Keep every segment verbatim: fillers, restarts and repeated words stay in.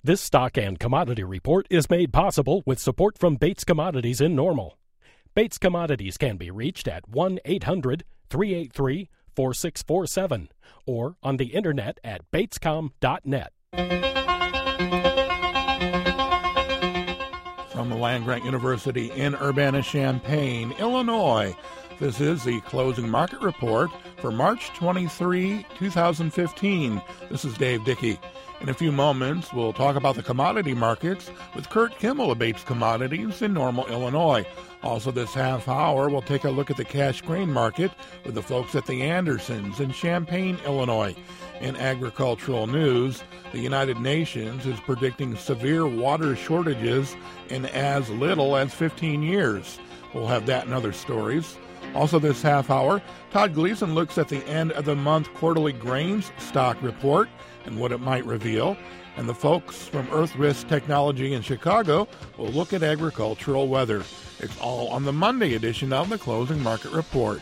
This stock and commodity report is made possible with support from Bates Commodities in Normal. Bates Commodities can be reached at one eight hundred, three eight three, four six four seven or on the internet at batescom dot net. From the land-grant University in Urbana-Champaign, Illinois, this is the closing market report for March twenty-third, twenty fifteen. This is Dave Dickey. In a few moments, we'll talk about the commodity markets with Kurt Kimmel of Bates Commodities in Normal, Illinois. Also this half hour, we'll take a look at the cash grain market with the folks at the Andersons in Champaign, Illinois. In agricultural news, the United Nations is predicting severe water shortages in as little as fifteen years. We'll have that and other stories. Also this half hour, Todd Gleason looks at the end of the month quarterly grains stock report and what it might reveal. And the folks from Earth Risk Technology in Chicago will look at agricultural weather. It's all on the Monday edition of the Closing Market Report.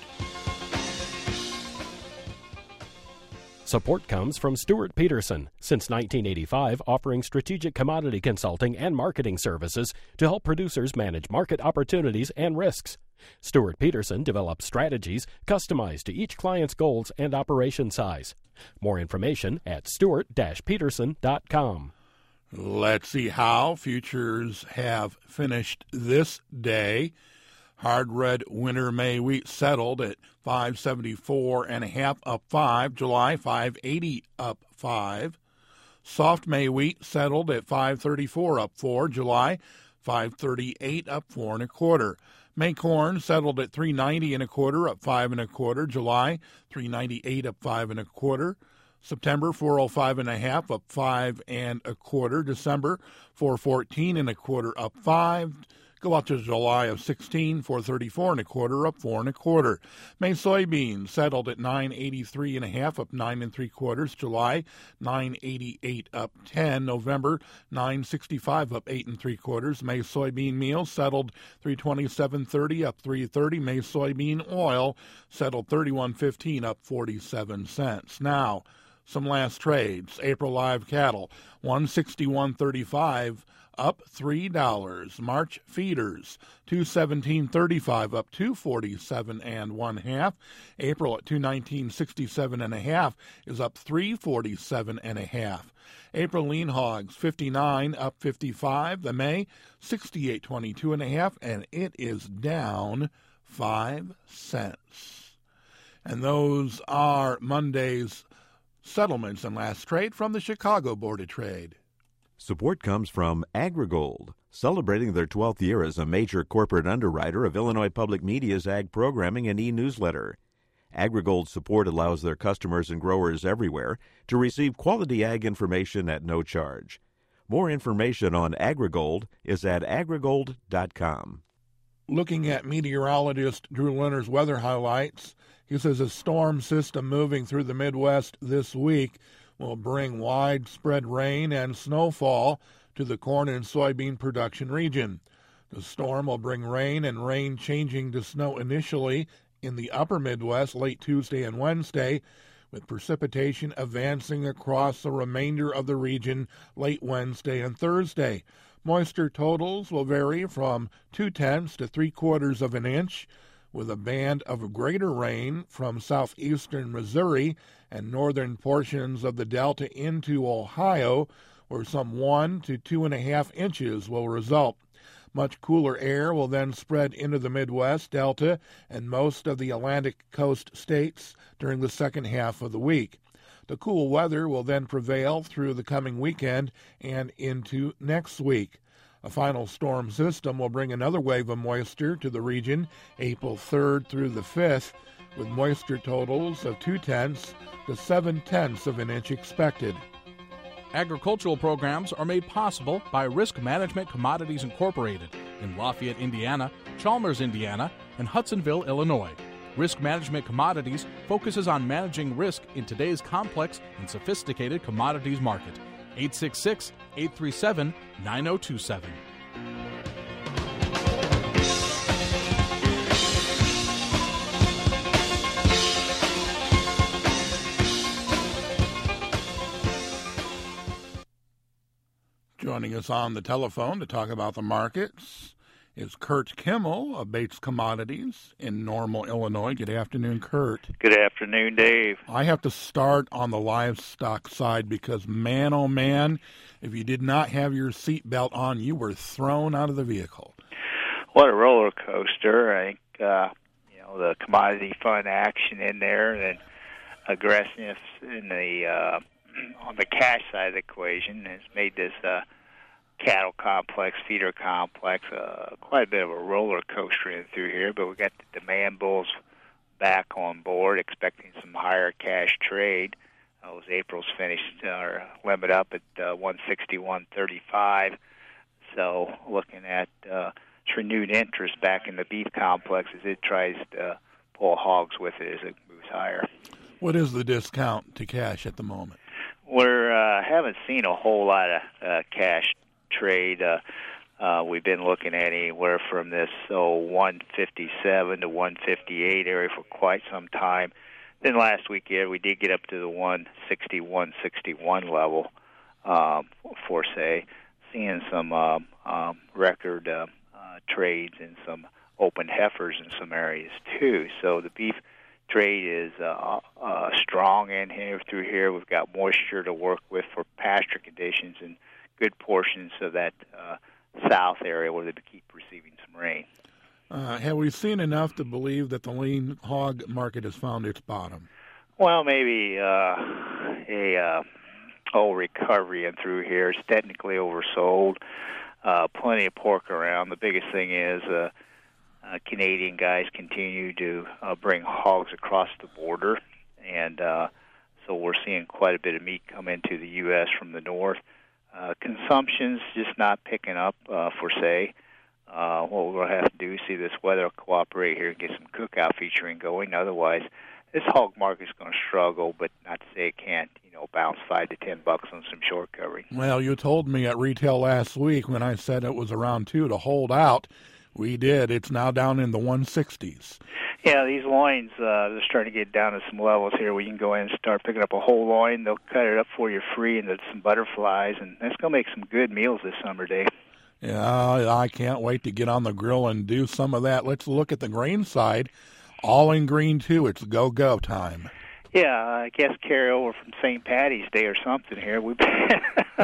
Support comes from Stuart Peterson, since nineteen eighty-five offering strategic commodity consulting and marketing services to help producers manage market opportunities and risks. Stuart Peterson develops strategies customized to each client's goals and operation size. More information at stuart dash peterson dot com. Let's see how futures have finished this day. Hard red winter May wheat settled at five seventy-four and a half, up five. July five eighty, up five. Soft May wheat settled at five thirty-four, up four. July five thirty-eight, up four and a quarter. May corn settled at three ninety and a quarter, up five and a quarter. July three ninety-eight, up five and a quarter. September four oh five and a half, up five and a quarter. December four fourteen and a quarter, up five. Go out to July of sixteen, four thirty-four and a quarter, up four and a quarter. May soybeans settled at nine eighty-three and a half, up nine and three quarters. July nine eighty-eight, up ten. November nine sixty-five, up eight and three quarters. May soybean meal settled three twenty-seven thirty, up three thirty. May soybean oil settled thirty-one fifteen, up forty-seven cents. Now, some last trades. April live cattle one sixty-one thirty-five, up three dollars. March feeders two seventeen thirty-five, up two forty-seven and one half. April at two nineteen sixty-seven and a half is up three forty-seven and a half. April lean hogs fifty-nine, up fifty-five. The May sixty-eight twenty-two and a half, and it is down five cents. And those are Monday's settlements and last trade from the Chicago Board of Trade. Support comes from AgriGold, celebrating their twelfth year as a major corporate underwriter of Illinois Public Media's ag programming and e-newsletter. AgriGold's support allows their customers and growers everywhere to receive quality ag information at no charge. More information on AgriGold is at agrigold dot com. Looking at meteorologist Drew Leonard's weather highlights, he says a storm system moving through the Midwest this week will bring widespread rain and snowfall to the corn and soybean production region. The storm will bring rain and rain changing to snow initially in the upper Midwest late Tuesday and Wednesday, with precipitation advancing across the remainder of the region late Wednesday and Thursday. Moisture totals will vary from two-tenths to three-quarters of an inch, with a band of greater rain from southeastern Missouri and northern portions of the Delta into Ohio, where some one to two and a half inches will result. Much cooler air will then spread into the Midwest, Delta, and most of the Atlantic coast states during the second half of the week. The cool weather will then prevail through the coming weekend and into next week. A final storm system will bring another wave of moisture to the region April third through the fifth, with moisture totals of two-tenths to seven-tenths of an inch expected. Agricultural programs are made possible by Risk Management Commodities Incorporated in Lafayette, Indiana, Chalmers, Indiana, and Hudsonville, Illinois. Risk Management Commodities focuses on managing risk in today's complex and sophisticated commodities market. eight six six, eight three seven, nine zero two seven. Joining us on the telephone to talk about the markets is Kurt Kimmel of Bates Commodities in Normal, Illinois. Good afternoon, Kurt. Good afternoon, Dave. I have to start on the livestock side because, man, oh, man, if you did not have your seatbelt on, you were thrown out of the vehicle. What a roller coaster. I think, uh, you know, the commodity fund action in there and aggressiveness in the uh, on the cash side of the equation has made this uh, cattle complex, feeder complex, uh, quite a bit of a roller coaster in through here. But we got the demand bulls back on board, expecting some higher cash trade. Uh, was April's finished our limit up at uh, one sixty-one thirty-five. So looking at uh, renewed interest back in the beef complex as it tries to pull hogs with it as it moves higher. What is the discount to cash at the moment? We're uh, haven't seen a whole lot of uh, cash trade. Uh, uh, we've been looking at anywhere from this so one fifty-seven to one fifty-eight area for quite some time. Then last week, yeah, we did get up to the one sixty, one sixty-one level um, for say, seeing some um, um, record uh, uh, trades and some open heifers in some areas too. So the beef trade is uh, uh, strong in here through here. We've got moisture to work with for pasture conditions and good portions of that uh, south area where they keep receiving some rain. Uh, have we seen enough to believe that the lean hog market has found its bottom? Well, maybe uh, a uh, whole recovery in through here. It's technically oversold. Uh, plenty of pork around. The biggest thing is uh, uh, Canadian guys continue to uh, bring hogs across the border, and uh, so we're seeing quite a bit of meat come into the U S from the north. Uh, consumption's just not picking up, uh, for say. Uh, what we're going to have to do is see this weather cooperate here and get some cookout featuring going. Otherwise, this hog market's going to struggle, but not to say it can't, you know, bounce five to ten bucks on some short covering. Well, you told me at retail last week when I said it was around two to hold out. We did. It's now down in the one sixties. Yeah, these loins, uh, they're starting to get down to some levels here where you can go in and start picking up a whole loin. They'll cut it up for you free, and there's some butterflies, and that's going to make some good meals this summer, Dave. Yeah, I can't wait to get on the grill and do some of that. Let's look at the grain side. All in green, too. It's go-go time. Yeah, I guess carry over from Saint Patty's Day or something here. We've been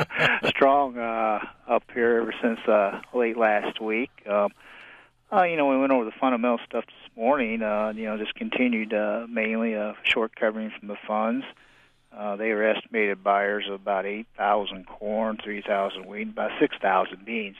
strong uh, up here ever since uh, late last week. Um, uh, you know, we went over the fundamental stuff this morning. Uh, you know, just continued uh, mainly uh, short covering from the funds. Uh, they were estimated buyers of about eight thousand corn, three thousand wheat, about six thousand beans.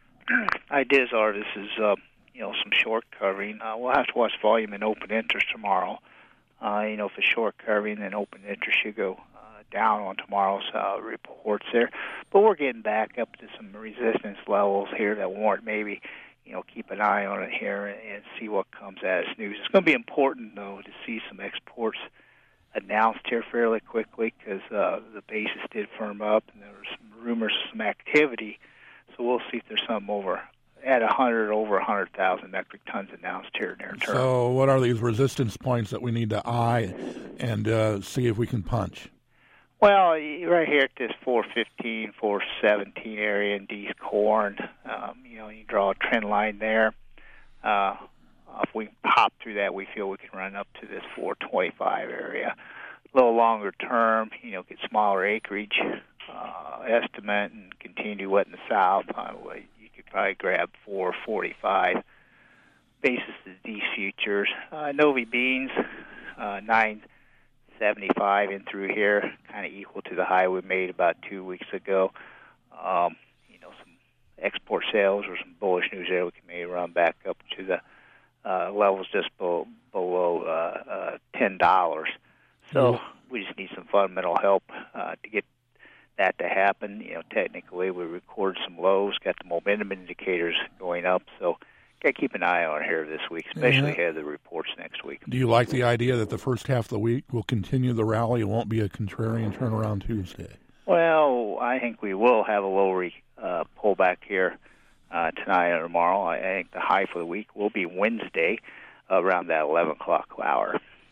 Ideas are this is, uh, you know, some short covering. Uh, we'll have to watch volume and open interest tomorrow. Uh, you know, if it's short covering, then open interest should go uh, down on tomorrow's uh, reports there. But we're getting back up to some resistance levels here that warrant maybe, you know, keep an eye on it here and, and see what comes at us news. It's going to be important, though, to see some exports announced here fairly quickly because uh, the basis did firm up and there were some rumors of some activity. So we'll see if there's something over at one hundred, over one hundred thousand metric tons announced here near term. So what are these resistance points that we need to eye and uh, see if we can punch? Well, right here at this four fifteen, four seventeen area in D's corn, um, you know, you draw a trend line there. Uh, if we pop through that, we feel we can run up to this four twenty-five area. A little longer term, you know, get smaller acreage uh, estimate and continue wet in the south. Uh, you could probably grab four forty-five. Basis is these futures. Uh, Novi beans, uh, nine seventy-five in through here, kind of equal to the high we made about two weeks ago. Um, you know, some export sales or some bullish news there. We can maybe run back up to the uh, levels just below, below uh, uh, ten dollars. So yeah. We just need some fundamental help uh, to get that to happen. You know, technically we recorded some lows, got the momentum indicators going up, so got to keep an eye on it here this week, especially ahead of the reports next week. Do you like the idea that the first half of the week will continue the rally? It won't be a contrarian turnaround Tuesday. Well, I think we will have a lower uh, pullback here uh, tonight or tomorrow. I think the high for the week will be Wednesday around that eleven o'clock hour.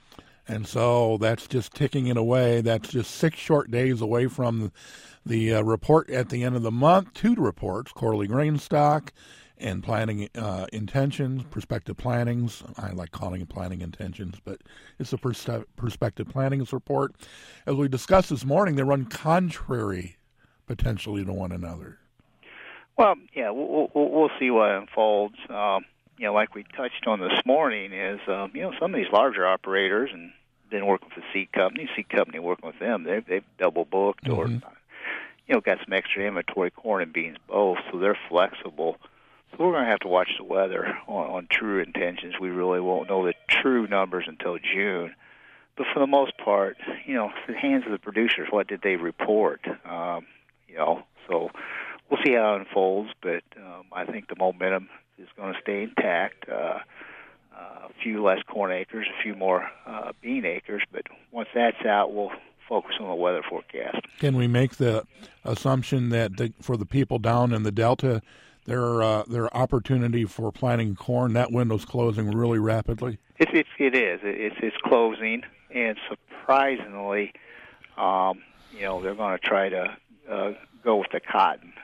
And so that's just ticking it away. That's just six short days away from the uh, report at the end of the month. Two reports, quarterly grain stock and planning uh, intentions, prospective plannings. I like calling it planning intentions, but it's a pers- prospective plannings report. As we discussed this morning, they run contrary potentially to one another. Well, yeah, we'll, we'll, we'll see what unfolds. Um, you know, like we touched on this morning, is um, you know, some of these larger operators and been working with the seed company, seed company working with them. They've they've double booked mm-hmm. or you know got some extra inventory, corn and beans both, so they're flexible. So we're going to have to watch the weather on, on true intentions. We really won't know the true numbers until June. But for the most part, you know, it's in the hands of the producers. What did they report? Um, you know, so we'll see how it unfolds. But um, I think the momentum is going to stay intact. Uh, uh, a few less corn acres, a few more uh, bean acres. But once that's out, we'll focus on the weather forecast. Can we make the assumption that the, for the people down in the Delta, their uh, their opportunity for planting corn, that window's closing really rapidly? It, it, it is. It's, it's closing, and surprisingly, um, you know, they're going to try to uh, go with the cotton.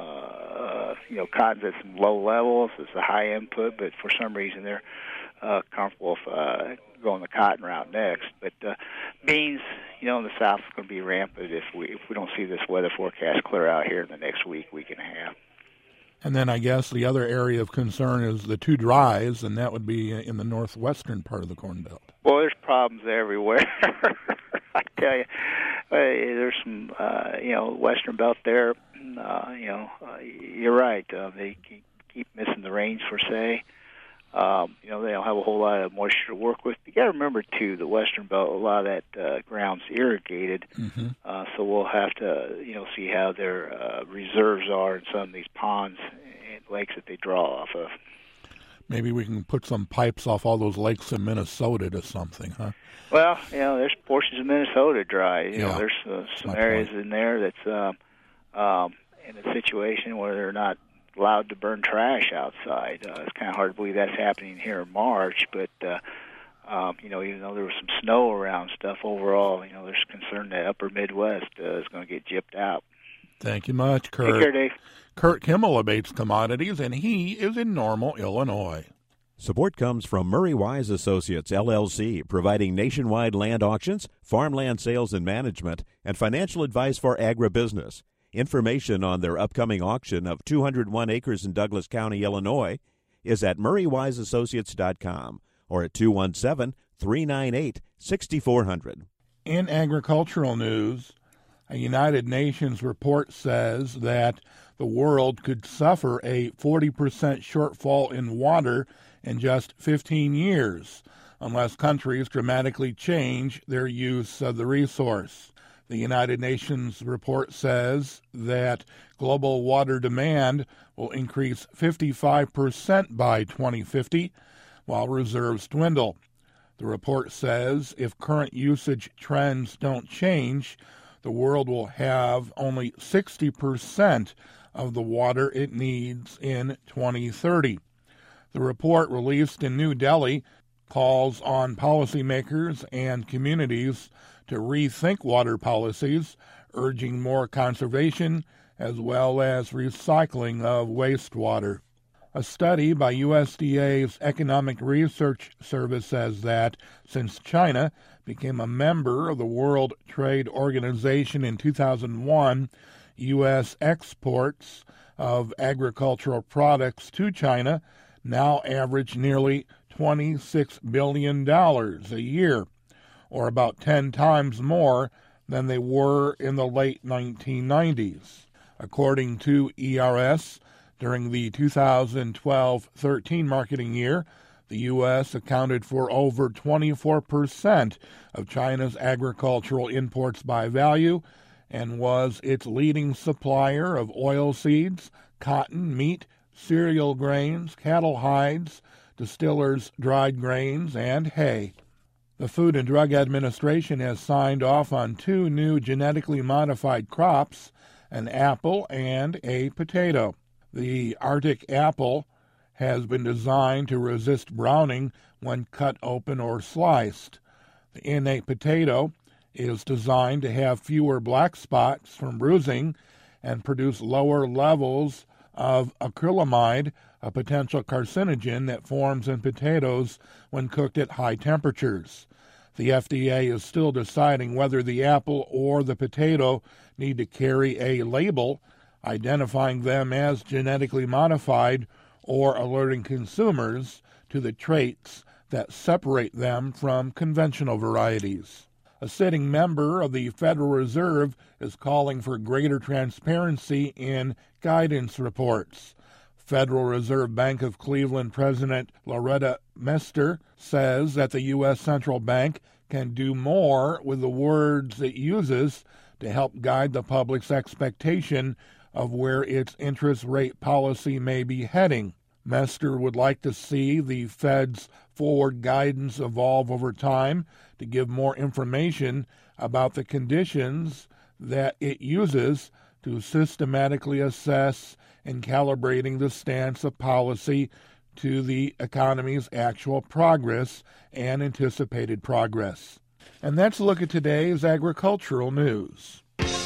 Uh, you know, cotton's at some low levels. It's a high input, but for some reason they're uh, comfortable with uh, going the cotton route next. But uh, beans, you know, in the South is going to be rampant if we if we don't see this weather forecast clear out here in the next week, week and a half. And then I guess the other area of concern is the two dries, and that would be in the northwestern part of the Corn Belt. Well, there's problems everywhere. I tell you, uh, there's some, uh, you know, western belt there. Uh, you know, uh, you're right. Uh, they keep, keep missing the rains, per se. Um, you know, they don't have a whole lot of moisture to work with. You got to remember, too, the western belt, a lot of that uh, ground's irrigated. Mm-hmm. Uh, so we'll have to, you know, see how their uh, reserves are in some of these ponds and lakes that they draw off of. Maybe we can put some pipes off all those lakes in Minnesota to something, huh? Well, you know, there's portions of Minnesota dry. You yeah, know, there's uh, some areas point. in there that's um, um, in a situation where they're not allowed to burn trash outside. Uh, it's kind of hard to believe that's happening here in March, but uh, um, you know, even though there was some snow around stuff, overall, you know, there's concern that upper Midwest uh, is going to get gypped out. Thank you much, Kurt. Take care, Dave. Kurt Kimmel abates commodities, and he is in Normal, Illinois. Support comes from Murray Wise Associates, L L C, providing nationwide land auctions, farmland sales and management, and financial advice for agribusiness. Information on their upcoming auction of two hundred one acres in Douglas County, Illinois, is at murray wise associates dot com or at two one seven, three nine eight, six four zero zero. In agricultural news, a United Nations report says that the world could suffer a forty percent shortfall in water in just fifteen years unless countries dramatically change their use of the resource. The United Nations report says that global water demand will increase fifty-five percent by twenty fifty, while reserves dwindle. The report says if current usage trends don't change, the world will have only sixty percent of the water it needs in twenty thirty. The report, released in New Delhi, calls on policymakers and communities to rethink water policies, urging more conservation as well as recycling of wastewater. A study by U S D A's Economic Research Service says that since China became a member of the World Trade Organization in two thousand one, U S exports of agricultural products to China now average nearly twenty-six billion dollars a year, or about ten times more than they were in the late nineteen nineties. According to E R S, during the two thousand twelve thirteen marketing year, the U S accounted for over twenty-four percent of China's agricultural imports by value and was its leading supplier of oilseeds, cotton, meat, cereal grains, cattle hides, distillers' dried grains, and hay. The Food and Drug Administration has signed off on two new genetically modified crops, an apple and a potato. The Arctic apple has been designed to resist browning when cut open or sliced. The innate potato is designed to have fewer black spots from bruising and produce lower levels of acrylamide, a potential carcinogen that forms in potatoes when cooked at high temperatures. The F D A is still deciding whether the apple or the potato need to carry a label identifying them as genetically modified or alerting consumers to the traits that separate them from conventional varieties. A sitting member of the Federal Reserve is calling for greater transparency in guidance reports. Federal Reserve Bank of Cleveland President Loretta Mester says that the U S Central Bank can do more with the words it uses to help guide the public's expectation of where its interest rate policy may be heading. Mester would like to see the Fed's forward guidance evolve over time to give more information about the conditions that it uses to systematically assess and calibrating the stance of policy to the economy's actual progress and anticipated progress. And that's a look at today's agricultural news.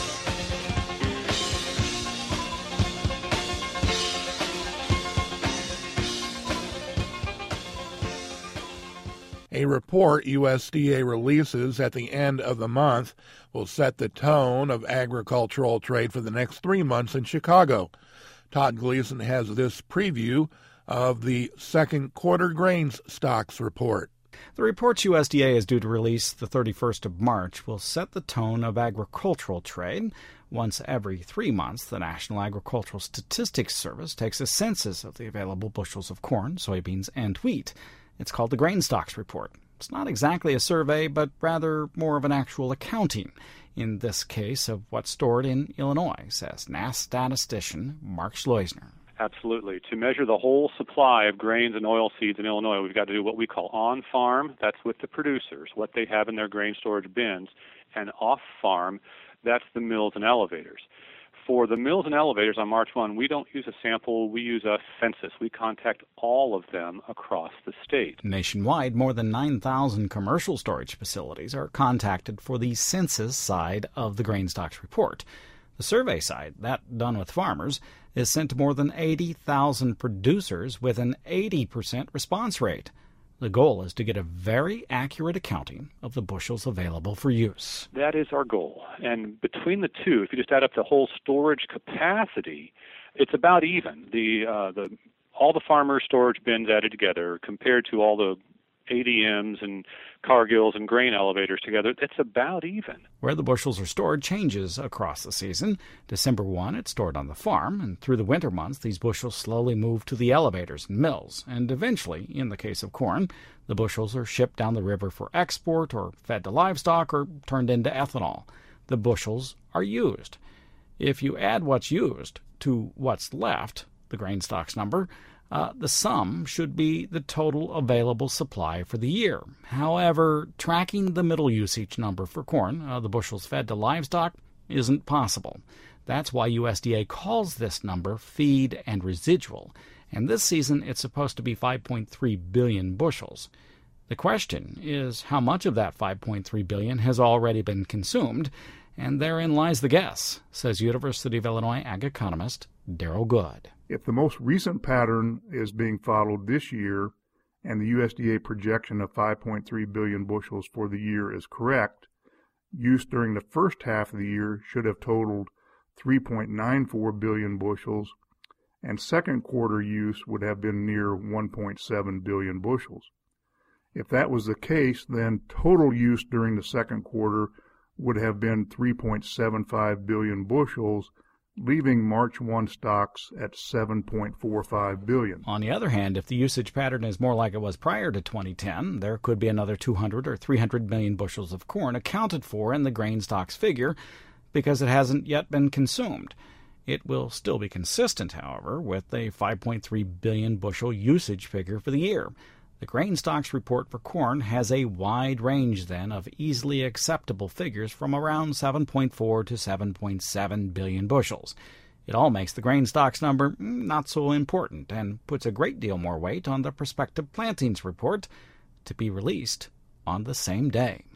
A report U S D A releases at the end of the month will set the tone of agricultural trade for the next three months in Chicago. Todd Gleason has this preview of the second quarter grains stocks report. The reports U S D A is due to release the thirty-first of March will set the tone of agricultural trade. Once every three months, the National Agricultural Statistics Service takes a census of the available bushels of corn, soybeans, and wheat. It's called the Grain Stocks Report. It's not exactly a survey, but rather more of an actual accounting, in this case of what's stored in Illinois, says N A S statistician Mark Schleusner. Absolutely. To measure the whole supply of grains and oilseeds in Illinois, we've got to do what we call on-farm. That's with the producers, what they have in their grain storage bins, and off-farm, that's the mills and elevators. For the mills and elevators on March first, we don't use a sample, we use a census. We contact all of them across the state. Nationwide, more than nine thousand commercial storage facilities are contacted for the census side of the Grain Stocks Report. The survey side, that done with farmers, is sent to more than eighty thousand producers with an eighty percent response rate. The goal is to get a very accurate accounting of the bushels available for use. That is our goal. And between the two, if you just add up the whole storage capacity, it's about even. The uh, the all the farmer storage bins added together compared to all the A D Ms and Cargills and grain elevators together, it's about even. Where the bushels are stored changes across the season. December first, it's stored on the farm, and through the winter months, these bushels slowly move to the elevators and mills, and eventually, in the case of corn, the bushels are shipped down the river for export or fed to livestock or turned into ethanol. The bushels are used. If you add what's used to what's left, the grain stocks number, Uh, the sum should be the total available supply for the year. However, tracking the middle usage number for corn, uh, the bushels fed to livestock, isn't possible. That's why U S D A calls this number feed and residual, and this season it's supposed to be five point three billion bushels. The question is how much of that five point three billion has already been consumed, and therein lies the guess, says University of Illinois ag economist Darrell Good. If the most recent pattern is being followed this year and the U S D A projection of five point three billion bushels for the year is correct, use during the first half of the year should have totaled three point nine four billion bushels, and second quarter use would have been near one point seven billion bushels. If that was the case, then total use during the second quarter would have been three point seven five billion bushels, leaving March first stocks at seven point four five billion. On the other hand, if the usage pattern is more like it was prior to twenty ten, there could be another two hundred or three hundred million bushels of corn accounted for in the grain stocks figure because it hasn't yet been consumed. It will still be consistent, however, with a five point three billion bushel usage figure for the year. The grain stocks report for corn has a wide range, then, of easily acceptable figures from around seven point four to seven point seven billion bushels. It all makes the grain stocks number not so important and puts a great deal more weight on the prospective plantings report to be released on the same day.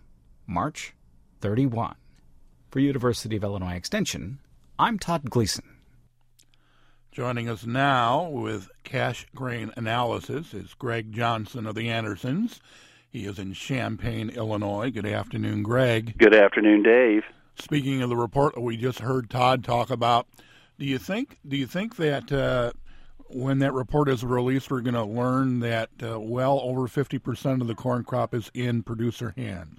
March thirty-first. For University of Illinois Extension, I'm Todd Gleason. Joining us now with cash grain analysis is Greg Johnson of the Andersons. He is in Champaign, Illinois. Good afternoon, Greg. Good afternoon, Dave. Speaking of the report that we just heard Todd talk about, do you think do you think that uh, when that report is released, we're going to learn that uh, well over fifty percent of the corn crop is in producer hands?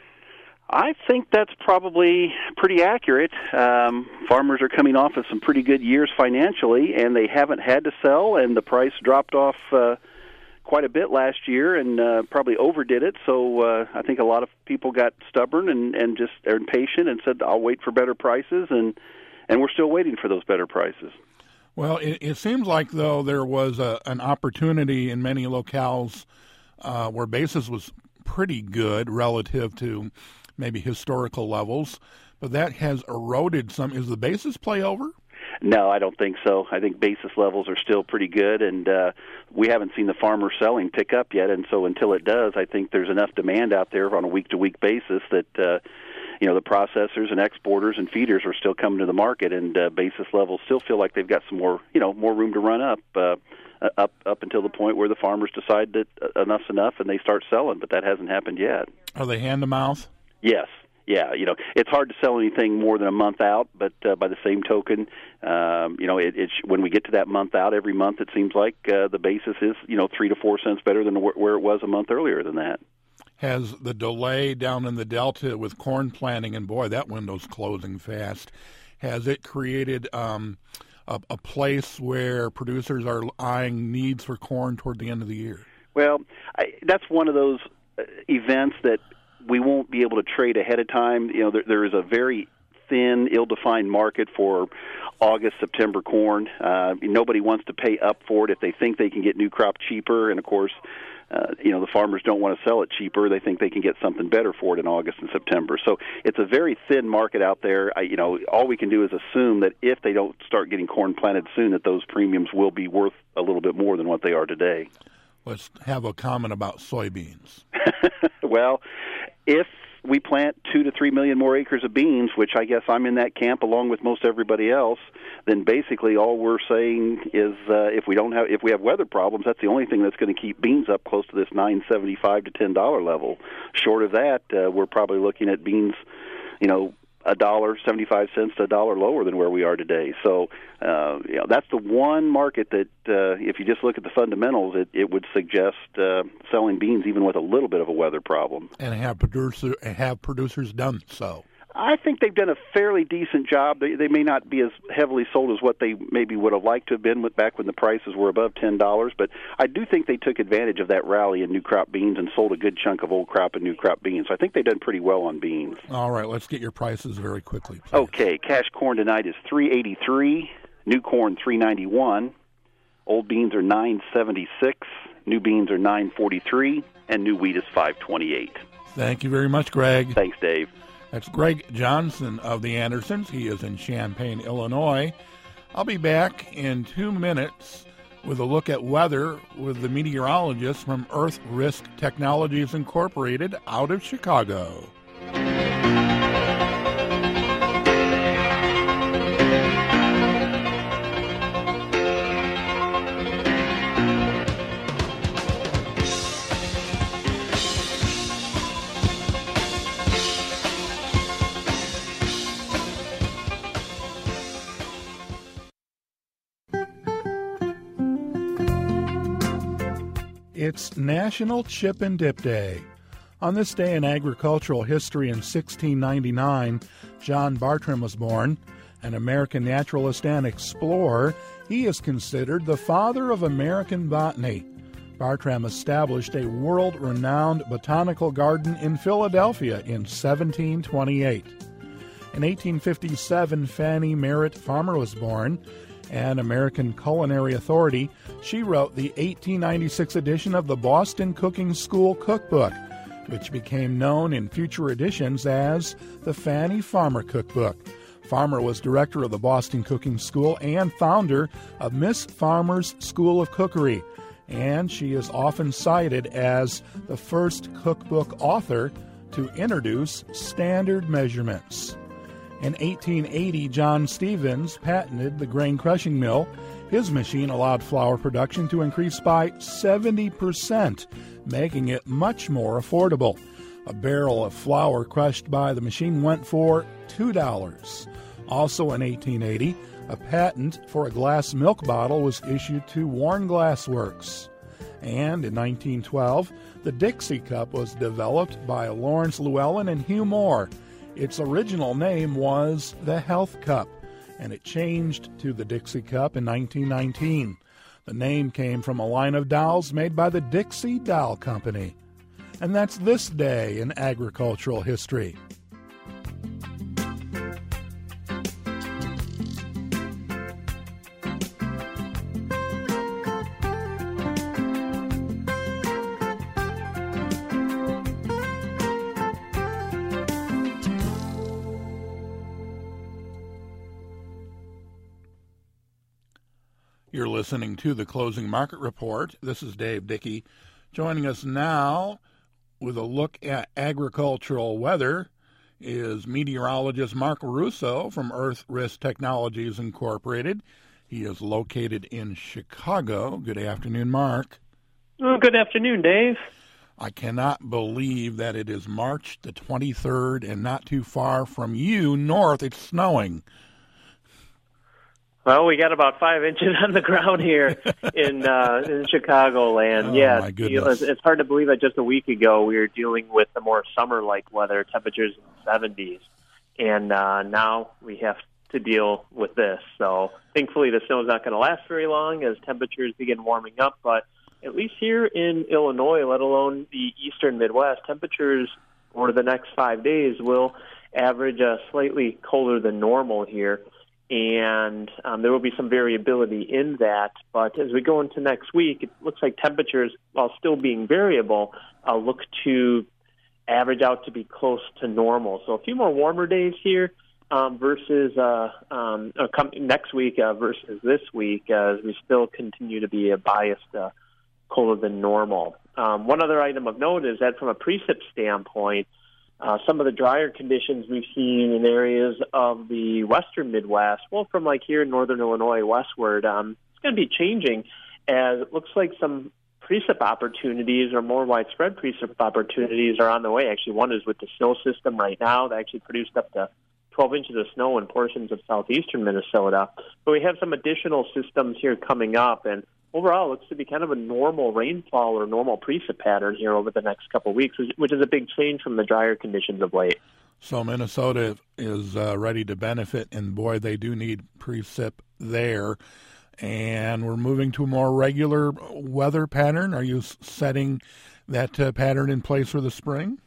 I think that's probably pretty accurate. Um, farmers are coming off of some pretty good years financially, and they haven't had to sell, and the price dropped off uh, quite a bit last year and uh, probably overdid it. So uh, I think a lot of people got stubborn and, and just are impatient and said, I'll wait for better prices, and, and we're still waiting for those better prices. Well, it, it seems like, though, there was a, an opportunity in many locales uh, where basis was pretty good relative to maybe historical levels, but that has eroded some. Is the basis play over? No, I don't think so. I think basis levels are still pretty good, and uh, we haven't seen the farmer selling pick up yet, and so until it does, I think there's enough demand out there on a week-to-week basis that uh, you know the processors and exporters and feeders are still coming to the market, and uh, basis levels still feel like they've got some more, you know, more room to run up, uh, up up until the point where the farmers decide that enough's enough and they start selling, but that hasn't happened yet. Are they hand-to-mouth? Yes. Yeah, you know, it's hard to sell anything more than a month out, but uh, by the same token, um, you know, it, it's when we get to that month out every month, it seems like uh, the basis is, you know, three to four cents better than wh- where it was a month earlier than that. Has the delay down in the Delta with corn planting, and boy, that window's closing fast, has it created um, a, a place where producers are eyeing needs for corn toward the end of the year? Well, I, that's one of those uh, events that we won't be able to trade ahead of time. You know, there, there is a very thin, ill-defined market for August, September corn. Uh, nobody wants to pay up for it if they think they can get new crop cheaper. And, of course, uh, you know, the farmers don't want to sell it cheaper. They think they can get something better for it in August and September. So it's a very thin market out there. I, you know, all we can do is assume that if they don't start getting corn planted soon, that those premiums will be worth a little bit more than what they are today. Let's have a comment about soybeans. Well, if we plant two to three million more acres of beans, which I guess I'm in that camp along with most everybody else, then basically all we're saying is uh, if we don't have if we have weather problems, that's the only thing that's going to keep beans up close to this nine seventy-five to ten dollar level. Short of that, uh, we're probably looking at beans, you know, a dollar seventy-five cents to a dollar lower than where we are today. So, uh, you know, that's the one market that, uh, if you just look at the fundamentals, it, it would suggest uh, selling beans even with a little bit of a weather problem. And have producer have producers done so? I think they've done a fairly decent job. They, they may not be as heavily sold as what they maybe would have liked to have been with, back when the prices were above ten dollars, but I do think they took advantage of that rally in new crop beans and sold a good chunk of old crop and new crop beans. So I think they've done pretty well on beans. All right, let's get your prices very quickly, please. Okay, cash corn tonight is three eighty-three, new corn three ninety-one, old beans are nine seventy-six, new beans are nine forty-three, and new wheat is five twenty-eight. Thank you very much, Greg. Thanks, Dave. That's Greg Johnson of the Andersons. He is in Champaign, Illinois. I'll be back in two minutes with a look at weather with the meteorologist from Earth Risk Technologies Incorporated out of Chicago. It's National Chip and Dip Day. On this day in agricultural history in sixteen ninety-nine, John Bartram was born. An American naturalist and explorer, he is considered the father of American botany. Bartram established a world-renowned botanical garden in Philadelphia in seventeen twenty-eight. In eighteen fifty-seven, Fannie Merritt Farmer was born. An American culinary authority, she wrote the eighteen ninety-six edition of the Boston Cooking School Cookbook, which became known in future editions as the Fannie Farmer Cookbook. Farmer was director of the Boston Cooking School and founder of Miss Farmer's School of Cookery, and she is often cited as the first cookbook author to introduce standard measurements. In eighteen eighty, John Stevens patented the grain crushing mill. His machine allowed flour production to increase by seventy percent, making it much more affordable. A barrel of flour crushed by the machine went for two dollars. Also in eighteen eighty, a patent for a glass milk bottle was issued to Warren Glass Works. And in nineteen twelve, the Dixie Cup was developed by Lawrence Llewellyn and Hugh Moore. Its original name was the Health Cup, and it changed to the Dixie Cup in nineteen nineteen. The name came from a line of dolls made by the Dixie Doll Company. And that's this day in agricultural history. You're listening to the Closing Market Report. This is Dave Dickey. Joining us now with a look at agricultural weather is meteorologist Mark Russo from Earth Risk Technologies Incorporated. He is located in Chicago. Good afternoon, Mark. Well, good afternoon, Dave. I cannot believe that it is March the twenty-third and not too far from you, north, it's snowing. Well, we got about five inches on the ground here in uh, in Chicagoland. Oh, yeah, my goodness. You know, it's, it's hard to believe that just a week ago we were dealing with the more summer-like weather, temperatures in the seventies, and uh, now we have to deal with this. So thankfully the snow is not going to last very long as temperatures begin warming up, but at least here in Illinois, let alone the eastern Midwest, temperatures for the next five days will average uh, slightly colder than normal here. And um, there will be some variability in that. But as we go into next week, it looks like temperatures, while still being variable, uh, look to average out to be close to normal. So a few more warmer days here um, versus uh, um, uh, come next week uh, versus this week, uh, as we still continue to be a biased uh, colder than normal. Um, one other item of note is that from a precip standpoint, Uh, some of the drier conditions we've seen in areas of the western Midwest, well, from like here in northern Illinois westward, um, it's going to be changing as it looks like some precip opportunities or more widespread precip opportunities are on the way. Actually, one is with the snow system right now that actually produced up to twelve inches of snow in portions of southeastern Minnesota. But we have some additional systems here coming up, and overall, it looks to be kind of a normal rainfall or normal precip pattern here over the next couple of weeks, which is a big change from the drier conditions of late. So Minnesota is uh, ready to benefit, and boy, they do need precip there. And we're moving to a more regular weather pattern. Are you setting that uh, pattern in place for the spring?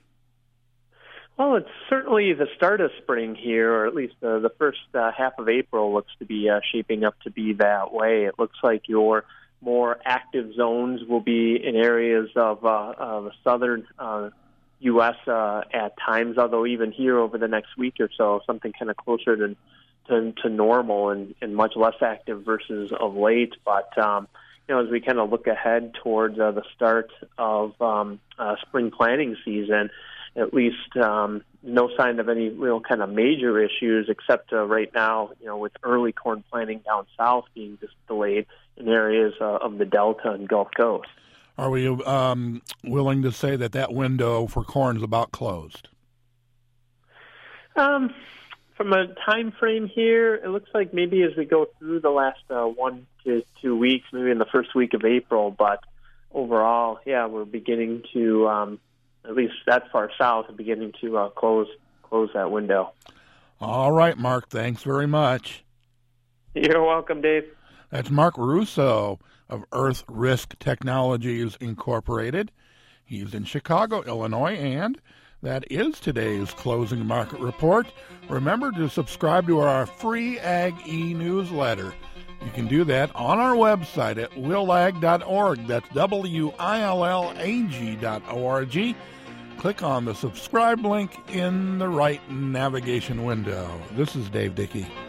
Well, it's certainly the start of spring here, or at least uh, the first uh, half of April looks to be uh, shaping up to be that way. It looks like your more active zones will be in areas of, uh, of the southern uh, U S uh, at times, although even here over the next week or so, something kind of closer to, to, to normal and, and much less active versus of late. But, um, you know, as we kind of look ahead towards uh, the start of um, uh, spring planting season, at least um, no sign of any real kind of major issues, except uh, right now, you know, with early corn planting down south being just delayed in areas uh, of the Delta and Gulf Coast. Are we um, willing to say that that window for corn is about closed? Um, from a time frame here, it looks like maybe as we go through the last uh, one to two weeks, maybe in the first week of April, but overall, yeah, we're beginning to um, at least that far south, beginning to uh, close close that window. All right, Mark. Thanks very much. You're welcome, Dave. That's Mark Russo of Earth Risk Technologies Incorporated. He's in Chicago, Illinois, and that is today's Closing Market Report. Remember to subscribe to our free Ag e-newsletter. You can do that on our website at willag dot org. That's W I L L A G dot O R G. Click on the subscribe link in the right navigation window. This is Dave Dickey.